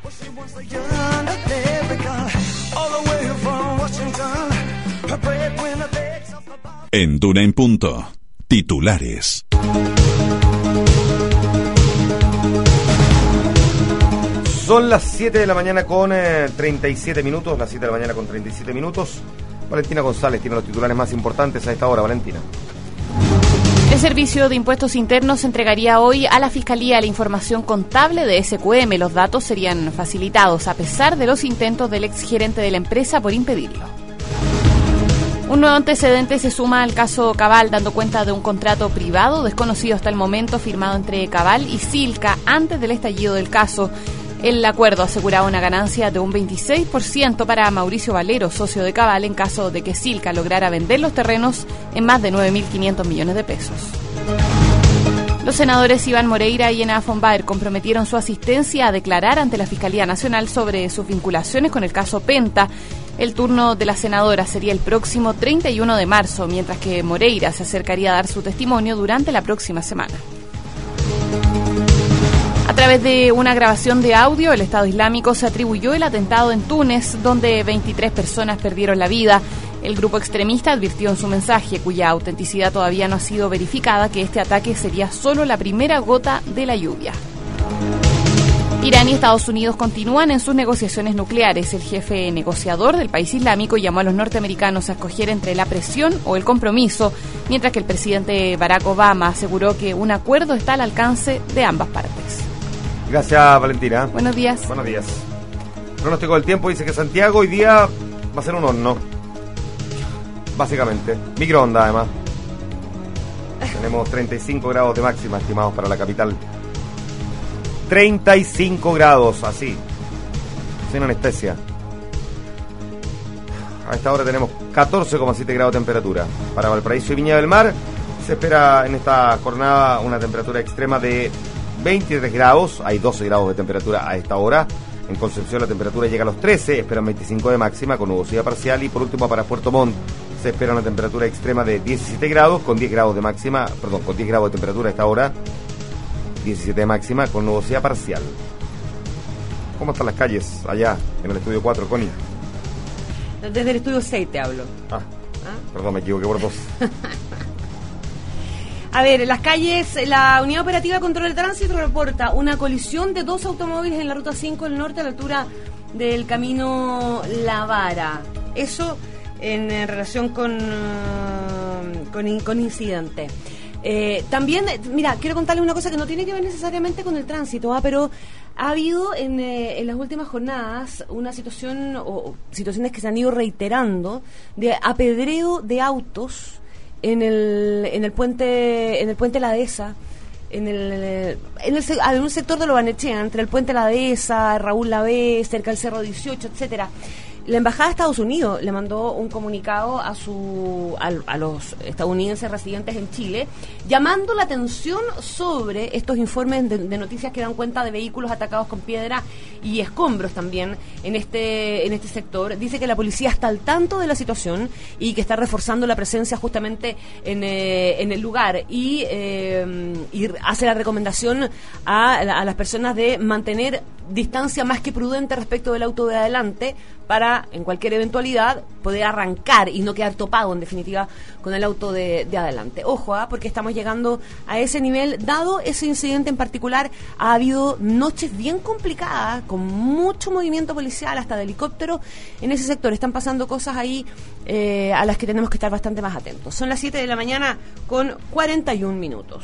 En Duna en Punto, titulares. Son las 7 de la mañana con 37 minutos, las 7 de la mañana con 37 minutos. Valentina González tiene los titulares más importantes a esta hora. Valentina. El Servicio de Impuestos Internos entregaría hoy a la Fiscalía la información contable de SQM. Los datos serían facilitados a pesar de los intentos del exgerente de la empresa por impedirlo. Un nuevo antecedente se suma al caso Cabal, dando cuenta de un contrato privado desconocido hasta el momento firmado entre Cabal y Silca antes del estallido del caso. El acuerdo aseguraba una ganancia de un 26% para Mauricio Valero, socio de Cabal, en caso de que Silca lograra vender los terrenos en más de 9.500 millones de pesos. Los senadores Iván Moreira y Ena von Baer comprometieron su asistencia a declarar ante la Fiscalía Nacional sobre sus vinculaciones con el caso Penta. El turno de la senadora sería el próximo 31 de marzo, mientras que Moreira se acercaría a dar su testimonio durante la próxima semana. A través de una grabación de audio, el Estado Islámico se atribuyó el atentado en Túnez, donde 23 personas perdieron la vida. El grupo extremista advirtió en su mensaje, cuya autenticidad todavía no ha sido verificada, que este ataque sería solo la primera gota de la lluvia. Irán y Estados Unidos continúan en sus negociaciones nucleares. El jefe negociador del país islámico llamó a los norteamericanos a escoger entre la presión o el compromiso, mientras que el presidente Barack Obama aseguró que un acuerdo está al alcance de ambas partes. Gracias, Valentina. Buenos días. Buenos días. Pronóstico del tiempo dice que Santiago hoy día va a ser un horno. Básicamente. Microondas, además. Tenemos 35 grados de máxima estimados para la capital. 35 grados, así. Sin anestesia. A esta hora tenemos 14,7 grados de temperatura. Para Valparaíso y Viña del Mar se espera en esta jornada una temperatura extrema de 23 grados, hay 12 grados de temperatura a esta hora. En Concepción la temperatura llega a los 13, esperan 25 de máxima con nubosidad parcial. Y por último para Puerto Montt se espera una temperatura extrema de 17 grados con 10 grados de máxima, con 10 grados de temperatura a esta hora, 17 de máxima con nubosidad parcial. ¿Cómo están las calles allá en el estudio 4, Connie? Desde el estudio 6 te hablo. Perdón, me equivoqué por 2. A ver, en las calles, la Unidad Operativa de Control del Tránsito reporta una colisión de 2 automóviles en la Ruta 5 del Norte a la altura del camino La Vara. Eso en relación con incidente. También, mira, quiero contarles una cosa que no tiene que ver necesariamente con el tránsito, pero ha habido en las últimas jornadas una situación o situaciones que se han ido reiterando de apedreo de autos en el puente La Dehesa, en un sector de Lo Barnechea, entre el puente La Dehesa, Raúl Lavé, cerca del Cerro 18, etcétera. La Embajada de Estados Unidos le mandó un comunicado a los estadounidenses residentes en Chile, llamando la atención sobre estos informes de noticias que dan cuenta de vehículos atacados con piedra y escombros también en este sector. Dice que la policía está al tanto de la situación y que está reforzando la presencia justamente en el lugar y hace la recomendación a las personas de mantener distancia más que prudente respecto del auto de adelante para, en cualquier eventualidad, poder arrancar y no quedar topado, en definitiva, con el auto de adelante. Ojo, porque estamos llegando a ese nivel. Dado ese incidente en particular, ha habido noches bien complicadas, con mucho movimiento policial, hasta de helicóptero en ese sector. Están pasando cosas ahí a las que tenemos que estar bastante más atentos. Son las 7 de la mañana con 41 minutos.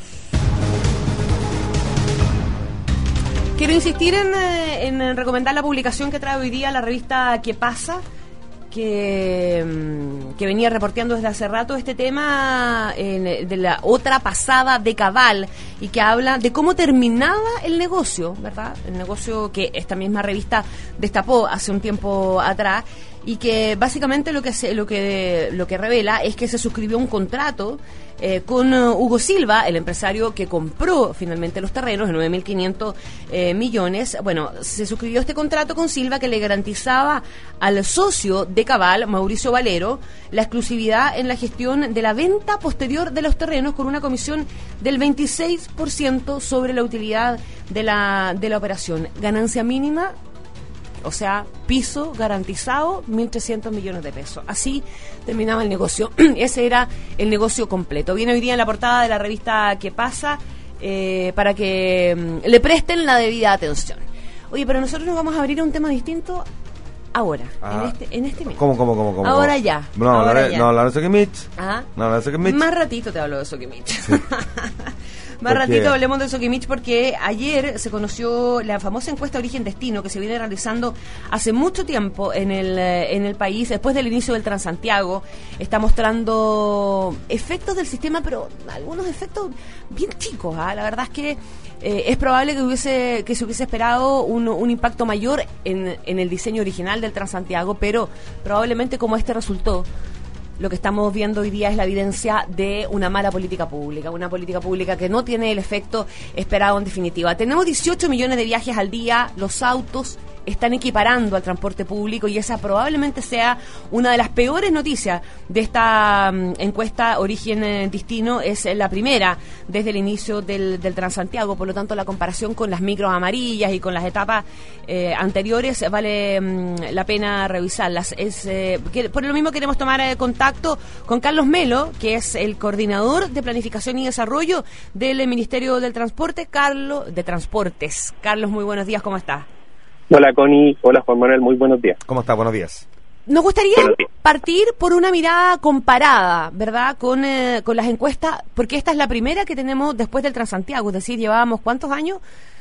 Quiero insistir en recomendar la publicación que trae hoy día la revista ¿Qué pasa?, que venía reporteando desde hace rato este tema de la otra pasada de Cabal, y que habla de cómo terminaba el negocio, ¿verdad? El negocio que esta misma revista destapó hace un tiempo atrás, y que básicamente lo que revela es que se suscribió un contrato con Hugo Silva, el empresario que compró finalmente los terrenos de 9.500 millones. Bueno, se suscribió este contrato con Silva que le garantizaba al socio de Cabal, Mauricio Valero, la exclusividad en la gestión de la venta posterior de los terrenos, con una comisión del 26% sobre la utilidad de la operación. Ganancia mínima, o sea, piso garantizado, 1.300 millones de pesos. Así terminaba el negocio. Ese era el negocio completo. Viene hoy día en la portada de la revista ¿Qué pasa?, para que le presten la debida atención. Oye, pero nosotros nos vamos a abrir a un tema distinto ahora, en este mes. ¿Cómo? Ahora ya. No hablar de Sokimich. No hablar de Sokimich. Más ratito te hablo de Sokimich. Sí. Más ratito hablemos de Sokimich, porque ayer se conoció la famosa encuesta Origen-Destino que se viene realizando hace mucho tiempo en el país, después del inicio del Transantiago. Está mostrando efectos del sistema, pero algunos efectos bien chicos. La verdad es que es probable que se hubiese esperado un impacto mayor en el diseño original del Transantiago, pero probablemente, como este resultó, lo que estamos viendo hoy día es la evidencia de una mala política pública, una política pública que no tiene el efecto esperado en definitiva. Tenemos 18 millones de viajes al día, los autos están equiparando al transporte público, y esa probablemente sea una de las peores noticias de esta encuesta Origen-Destino. Es la primera desde el inicio del Transantiago, por lo tanto la comparación con las micros amarillas y con las etapas anteriores vale la pena revisarlas. Por lo mismo queremos tomar contacto con Carlos Melo, que es el coordinador de Planificación y Desarrollo del Ministerio del Transporte, de Transportes. Carlos, muy buenos días, ¿cómo estás? Hola Connie, hola Juan Manuel, muy buenos días. ¿Cómo está? Buenos días. Nos gustaría partir por una mirada comparada, ¿verdad?, con las encuestas, porque esta es la primera que tenemos después del Transantiago, es decir, llevábamos ¿cuántos años?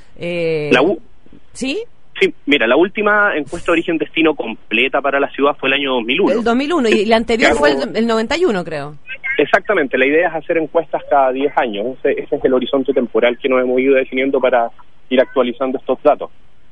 ¿Sí? Sí, mira, la última encuesta Origen-Destino completa para la ciudad fue el año 2001. El 2001, y la anterior fue el 91, creo. Exactamente, la idea es hacer encuestas cada 10 años, ese es el horizonte temporal que nos hemos ido definiendo para ir actualizando estos datos.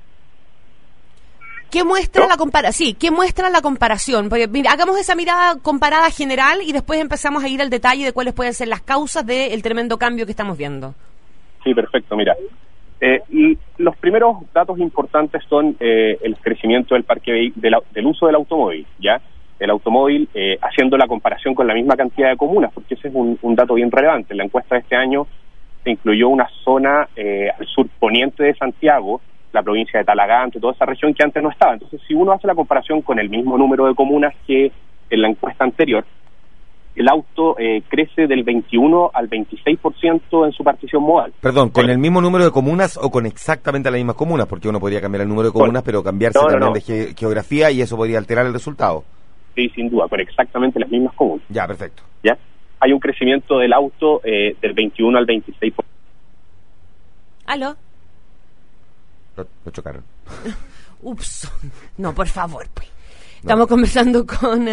¿Qué muestra la comparación? Sí, ¿qué muestra la comparación? Porque mira, hagamos esa mirada comparada general y después empezamos a ir al detalle de cuáles pueden ser las causas del tremendo cambio que estamos viendo. Sí, perfecto, mira. Los primeros datos importantes son el crecimiento del parque del uso del automóvil, ¿ya? El automóvil haciendo la comparación con la misma cantidad de comunas, porque ese es un dato bien relevante. En la encuesta de este año se incluyó una zona al sur poniente de Santiago, la provincia de Talagante, toda esa región que antes no estaba. Entonces, si uno hace la comparación con el mismo número de comunas que en la encuesta anterior, el auto crece del 21 al 26% en su partición modal. Perdón, ¿con el mismo número de comunas o con exactamente las mismas comunas? Porque uno podría cambiar el número de comunas, pero cambiarse también de geografía, y eso podría alterar el resultado. Sí, sin duda, con exactamente las mismas comunas. Ya, perfecto. ¿Ya? Hay un crecimiento del auto del 21 al 26%. ¿Aló? Lo chocaron. Ups, no, por favor, pues. Estamos conversando con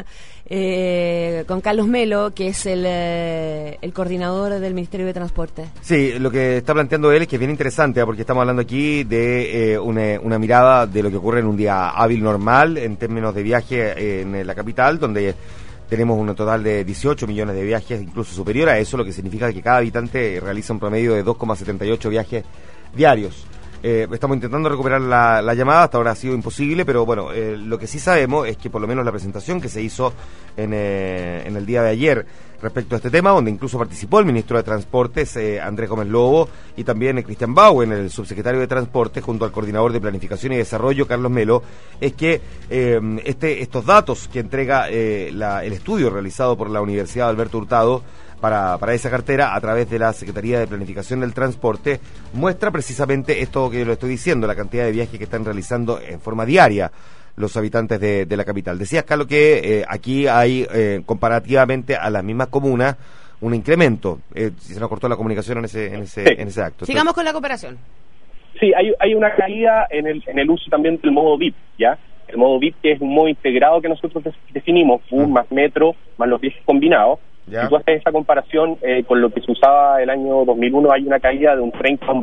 Carlos Melo, que es el coordinador del Ministerio de Transporte. Sí, lo que está planteando él es que es bien interesante, porque estamos hablando aquí de una mirada de lo que ocurre en un día hábil normal en términos de viaje en la capital, donde tenemos un total de 18 millones de viajes, incluso superior a eso, lo que significa que cada habitante realiza un promedio de 2,78 viajes diarios. Estamos intentando recuperar la llamada, hasta ahora ha sido imposible, pero bueno, lo que sí sabemos es que por lo menos la presentación que se hizo en el día de ayer respecto a este tema, donde incluso participó el ministro de Transportes, Andrés Gómez Lobo, y también Cristian Bauen, el subsecretario de Transporte, junto al coordinador de Planificación y Desarrollo, Carlos Melo, es que estos datos que entrega el estudio realizado por la Universidad Alberto Hurtado para esa cartera a través de la Secretaría de Planificación del Transporte muestra precisamente esto que yo le estoy diciendo, la cantidad de viajes que están realizando en forma diaria los habitantes de la capital. Decías, Carlos, que aquí hay comparativamente a las mismas comunas un incremento. Se nos cortó la comunicación en ese acto. Sigamos con la cooperación. Sí, hay una caída en el uso también del modo VIP, ¿ya? El modo VIP, que es un modo integrado que nosotros definimos, bus más metro más los viajes combinados. ¿Ya? Si tú haces esa comparación con lo que se usaba el año 2001, hay una caída de un 30 a un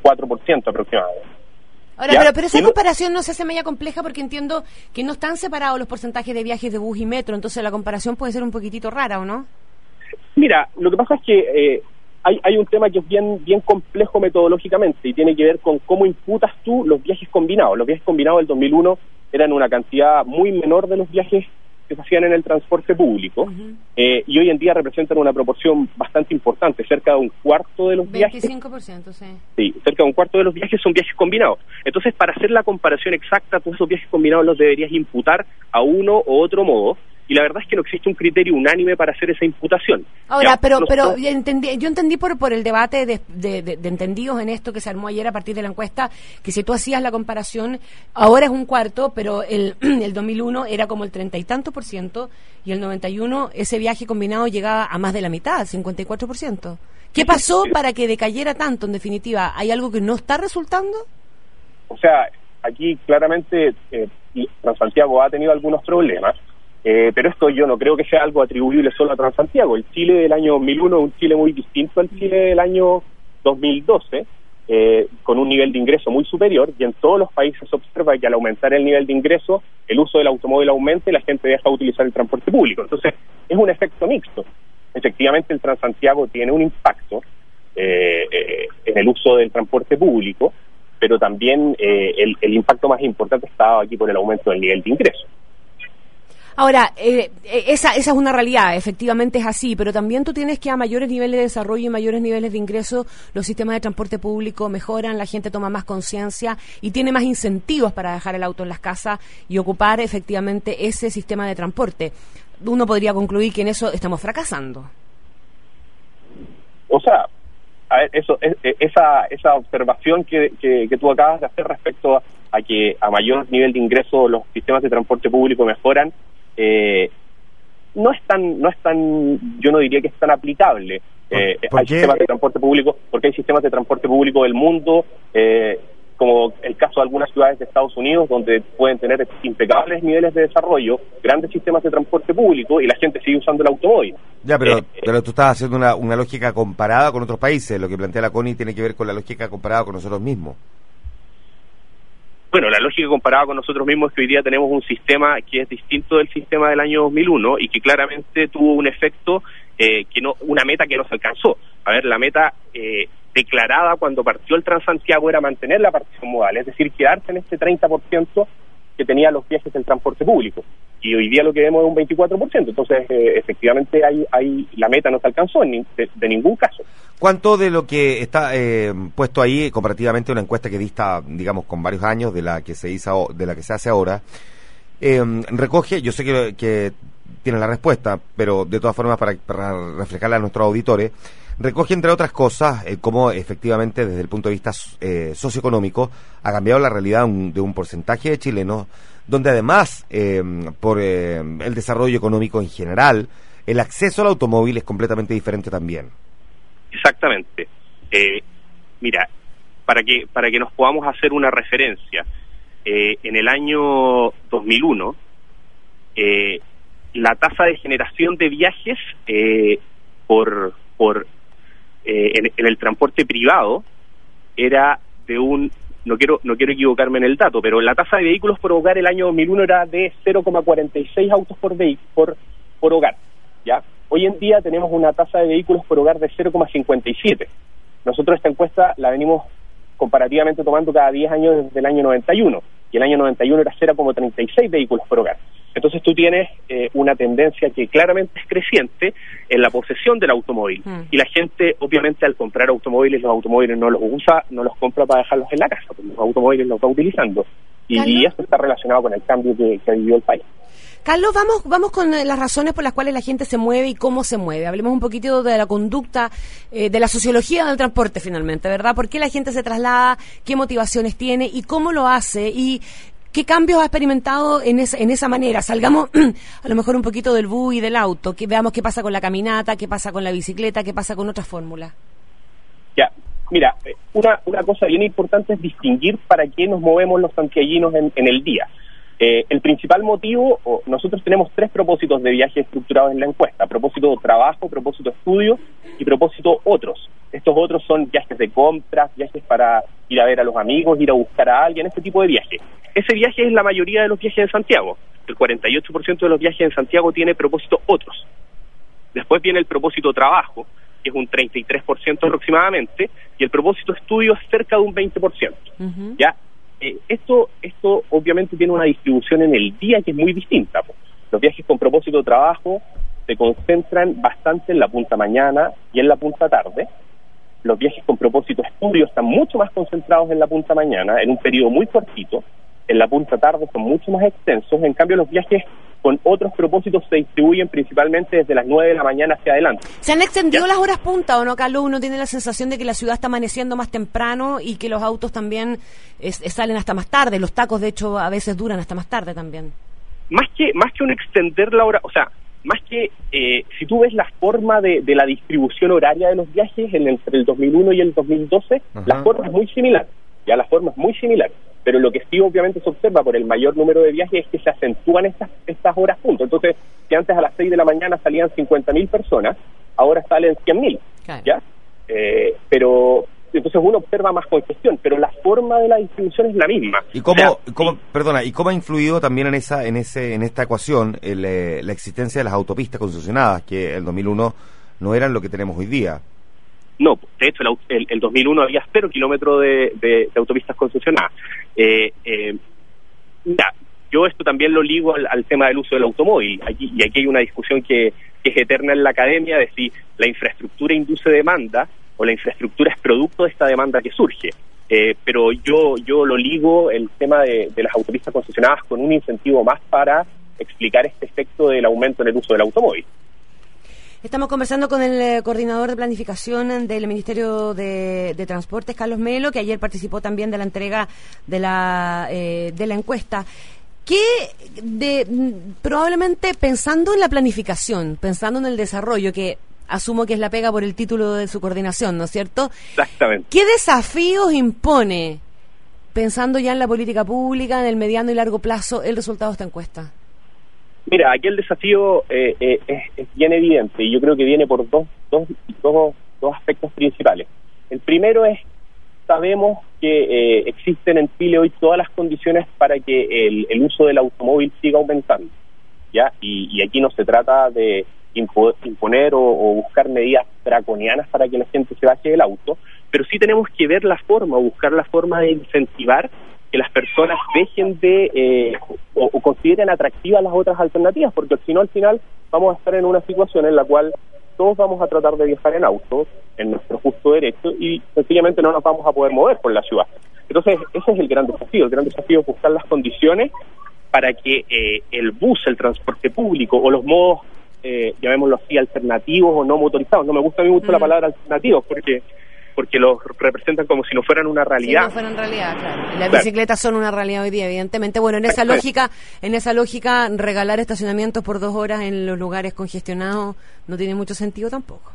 24% aproximadamente. Ahora, pero esa comparación no se hace media compleja, porque entiendo que no están separados los porcentajes de viajes de bus y metro, entonces la comparación puede ser un poquitito rara, ¿o no? Mira, lo que pasa es que hay un tema que es bien complejo metodológicamente y tiene que ver con cómo imputas tú los viajes combinados. Los viajes combinados del 2001 eran una cantidad muy menor de los viajes que se hacían en el transporte público, y hoy en día representan una proporción bastante importante, cerca de un cuarto de los 25%, sí, cerca de un cuarto de los viajes son viajes combinados. Entonces, para hacer la comparación exacta, todos esos viajes combinados los deberías imputar a uno u otro modo, y la verdad es que no existe un criterio unánime para hacer esa imputación. Ahora, pero yo entendí por el debate de entendidos en esto que se armó ayer a partir de la encuesta, que si tú hacías la comparación, ahora es un cuarto, pero el 2001 era como el 30 y tanto %, y el 91 ese viaje combinado llegaba a más de la mitad, 54%. ¿Qué pasó para que decayera tanto, en definitiva? ¿Hay algo que no está resultando? O sea, aquí claramente Transantiago ha tenido algunos problemas, pero esto yo no creo que sea algo atribuible solo a Transantiago. El Chile del año 2001 es un Chile muy distinto al Chile del año 2012, con un nivel de ingreso muy superior, y en todos los países se observa que al aumentar el nivel de ingreso, el uso del automóvil aumenta y la gente deja de utilizar el transporte público. Entonces, es un efecto mixto. Efectivamente, el Transantiago tiene un impacto en el uso del transporte público, pero también el impacto más importante está aquí por el aumento del nivel de ingreso. Ahora, esa es una realidad, efectivamente es así, pero también tú tienes que a mayores niveles de desarrollo y mayores niveles de ingreso, los sistemas de transporte público mejoran, la gente toma más conciencia y tiene más incentivos para dejar el auto en las casas y ocupar efectivamente ese sistema de transporte. Uno podría concluir que en eso estamos fracasando. O sea, a ver, esa observación que tú acabas de hacer respecto a que a mayor nivel de ingreso los sistemas de transporte público mejoran, no es tan, yo no diría que es tan aplicable. Hay sistemas de transporte público, porque hay sistemas de transporte público del mundo, como el caso de algunas ciudades de Estados Unidos, donde pueden tener impecables niveles de desarrollo, grandes sistemas de transporte público, y la gente sigue usando el automóvil. Ya, pero tú estás haciendo una lógica comparada con otros países. Lo que plantea la CONI tiene que ver con la lógica comparada con nosotros mismos. Bueno, la lógica comparada con nosotros mismos es que hoy día tenemos un sistema que es distinto del sistema del año 2001 y que claramente tuvo un efecto, una meta que no se alcanzó. A ver, la meta declarada cuando partió el Transantiago era mantener la partición modal, es decir, quedarse en este 30% que tenía los viajes del transporte público. Y hoy día lo que vemos es un 24%. Entonces, efectivamente, la meta no se alcanzó de ningún caso. ¿Cuánto de lo que está puesto ahí, comparativamente a una encuesta que dista, digamos, con varios años de la que se hace ahora, recoge? Yo sé que tiene la respuesta, pero de todas formas, para reflejarla a nuestros auditores, recoge, entre otras cosas, cómo efectivamente, desde el punto de vista socioeconómico, ha cambiado la realidad de un porcentaje de chilenos, donde además, por el desarrollo económico en general, el acceso al automóvil es completamente diferente también. Exactamente. Mira, para que nos podamos hacer una referencia, en el año 2001, la tasa de generación de viajes en el transporte privado era de no quiero equivocarme en el dato, pero la tasa de vehículos por hogar el año 2001 era de 0,46 autos por hogar, ¿ya? Hoy en día tenemos una tasa de vehículos por hogar de 0,57. Nosotros esta encuesta la venimos comparativamente tomando cada 10 años desde el año 91, y el año 91 era 0,36 vehículos por hogar. Entonces tú tienes una tendencia que claramente es creciente en la posesión del automóvil. Y la gente, obviamente, al comprar automóviles, los automóviles no los usa, no los compra para dejarlos en la casa, porque los automóviles los va utilizando. Y eso está relacionado con el cambio que ha vivido el país. Carlos, vamos con las razones por las cuales la gente se mueve y cómo se mueve. Hablemos un poquito de la conducta, de la sociología del transporte finalmente, ¿verdad? ¿Por qué la gente se traslada? ¿Qué motivaciones tiene? ¿Y cómo lo hace? ¿Y qué cambios ha experimentado en esa manera? Salgamos a lo mejor un poquito del bus y del auto, que veamos qué pasa con la caminata, qué pasa con la bicicleta, qué pasa con otras fórmulas. Ya, mira, una cosa bien importante es distinguir para qué nos movemos los santiaguinos en el día. El principal motivo, nosotros tenemos 3 propósitos de viaje estructurados en la encuesta: propósito trabajo, propósito estudio y propósito otros. Estos otros son viajes de compras, viajes para ir a ver a los amigos, ir a buscar a alguien, este tipo de viaje. Ese viaje es la mayoría de los viajes en Santiago. El 48% de los viajes en Santiago tiene propósito otros. Después viene el propósito trabajo, que es un 33% aproximadamente, y el propósito estudio es cerca de un 20%. ¿Ya? Esto obviamente tiene una distribución en el día que es muy distinta. Los viajes con propósito de trabajo se concentran bastante en la punta mañana y en la punta tarde. Los viajes con propósito de estudio están mucho más concentrados en la punta mañana, en un periodo muy cortito. En la punta tarde son mucho más extensos. En cambio, los viajes con otros propósitos se distribuyen principalmente desde las 9 de la mañana hacia adelante. ¿Se han extendido las horas punta o no, Carlos? Uno tiene la sensación de que la ciudad está amaneciendo más temprano y que los autos también salen hasta más tarde. Los tacos, de hecho, a veces duran hasta más tarde también. Más que un extender la hora, o sea, más que si tú ves la forma de la distribución horaria de los viajes entre el 2001 y el 2012, la forma es muy similar. Ya la forma es muy similar. Pero lo que sí obviamente se observa por el mayor número de viajes es que se acentúan estas horas punto. Entonces, si antes a las 6 de la mañana salían 50.000 personas, ahora salen 100.000, claro. ¿Ya? Pero entonces uno observa más congestión, pero la forma de la distribución es la misma. ¿Y cómo ha influido también en esta ecuación la existencia de las autopistas concesionadas, que en el 2001 no eran lo que tenemos hoy día? No, de hecho, el 2001 había 0 kilómetros de autopistas concesionadas. Yo esto también lo ligo al tema del uso del automóvil. Aquí hay una discusión que es eterna en la academia de si la infraestructura induce demanda o la infraestructura es producto de esta demanda que surge. Pero yo lo ligo el tema de las autopistas concesionadas con un incentivo más para explicar este efecto del aumento en el uso del automóvil. Estamos conversando con el coordinador de planificación del Ministerio de Transportes, Carlos Melo, que ayer participó también de la entrega de la encuesta. Probablemente pensando en la planificación, pensando en el desarrollo, que asumo que es la pega por el título de su coordinación, ¿no es cierto? Exactamente. ¿Qué desafíos impone, pensando ya en la política pública, en el mediano y largo plazo, el resultado de esta encuesta? Mira, aquí el desafío es bien evidente y yo creo que viene por dos aspectos principales. El primero es, sabemos que existen en Chile hoy todas las condiciones para que el uso del automóvil siga aumentando, ¿ya? Y aquí no se trata de imponer o buscar medidas draconianas para que la gente se baje del auto, pero sí tenemos que ver la forma, buscar la forma de incentivar que las personas dejen de o consideren atractivas las otras alternativas, porque si no, al final vamos a estar en una situación en la cual todos vamos a tratar de viajar en auto, en nuestro justo derecho, y sencillamente no nos vamos a poder mover por la ciudad. Entonces, ese es el gran desafío. El gran desafío es buscar las condiciones para que el bus, el transporte público, o los modos, llamémoslo así, alternativos o no motorizados. No me gusta a mí mucho la palabra alternativos, porque los representan como si no fueran una realidad. Si no fueran realidad, claro. Las bicicletas son una realidad hoy día, evidentemente. Bueno, en esa lógica, regalar estacionamientos por 2 horas en los lugares congestionados no tiene mucho sentido tampoco.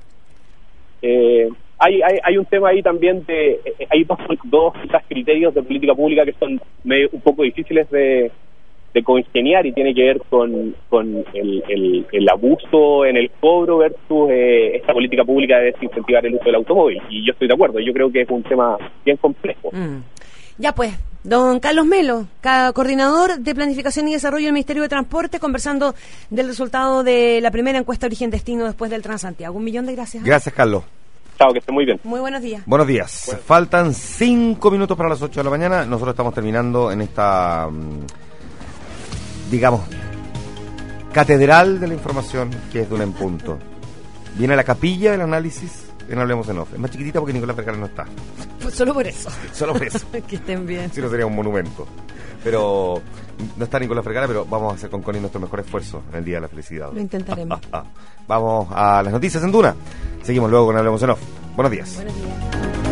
Hay un tema ahí también hay dos quizás criterios de política pública que son un poco difíciles de congeniar y tiene que ver con el abuso en el cobro versus esta política pública de desincentivar el uso del automóvil. Y yo estoy de acuerdo, yo creo que es un tema bien complejo. Ya pues, don Carlos Melo, coordinador de Planificación y Desarrollo del Ministerio de Transporte, conversando del resultado de la primera encuesta Origen-Destino después del Transantiago. 1.000.000 de gracias. Gracias, Carlos. Chao, que esté muy bien. Muy buenos días. Buenos días. Bueno. Faltan 5 minutos para las 8 de la mañana. Nosotros estamos terminando en esta, digamos, catedral de la información que es Duna en Punto. Viene la capilla del análisis en Hablemos en Off. Es más chiquitita porque Nicolás Vergara no está. Pues solo por eso. Solo por eso. Que estén bien. Si no sería un monumento. Pero no está Nicolás Vergara, pero vamos a hacer con Connie nuestro mejor esfuerzo en el Día de la Felicidad. Lo intentaremos. Vamos a las noticias en Duna. Seguimos luego con Hablemos en Off. Buenos días. Buenos días.